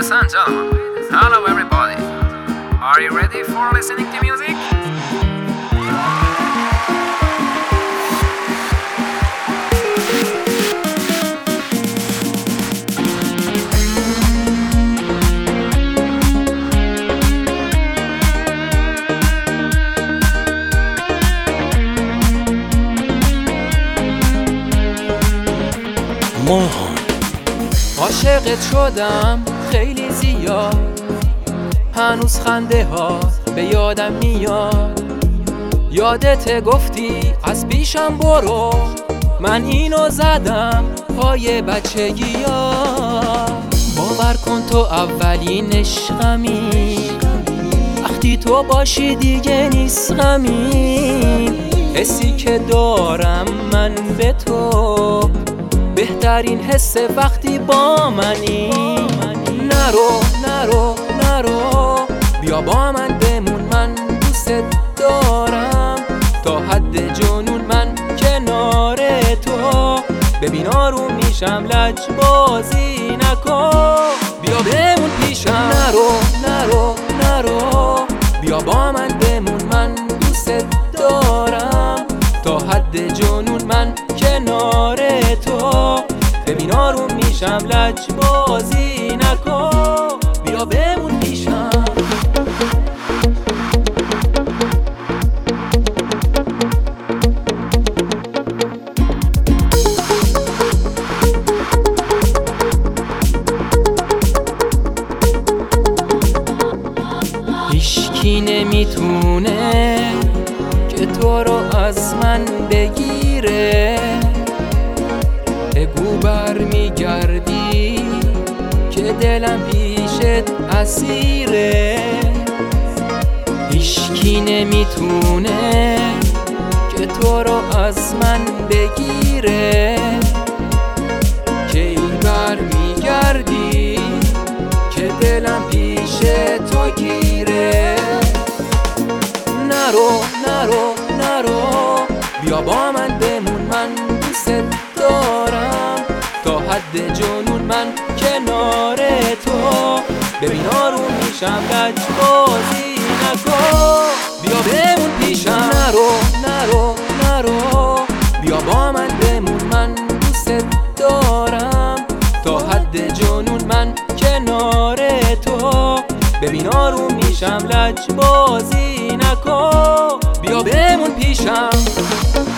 Ladies and gentlemen, hello everybody. Are you ready for listening to music? ماهان عاشقت شدم خیلی زیاد، هنوز خنده ها به یادم میاد. یادت گفتی از پیشم برو، من اینو زدم پای بچگی ها. باور کن تو اولین عشقمی، وقتی تو باشی دیگه نیست غمی. حسی که دارم من به تو بهترین حس وقتی با منی. نرو نرو نرو، بیا با من بمون، من دوست دارم تا حد جنون. من کنار تو ببین آروم میشم، لج بازی نکن، بیا بمون پیشم. نرو نرو نرو، بیا با من بمون، من دوست دارم تا حد جنون. من کنار تو ببین آروم میشم، لج بازی نکن، بیا بمون پیشم. هیچکی نمیتونه که تو رو از من بگیره. بگو بر میگردی که دلم پیشت اسیره. هیچکی نمیتونه که تو رو از من بگیره. کی بر میگردی که دلم پیش تو گیره. نرو نرو نرو، بیا با من بمون، من دوست دارم تا حد جنون. من کنار تو ببین آروم میشم، لج بازی نکن، بیا بمون پیشم. نرو نرو نرو، بیا با من بمون، من دوست دارم تا حد جنون. من کنار تو ببین آروم میشم، لج بازی نکن، بیا بمون پیشم.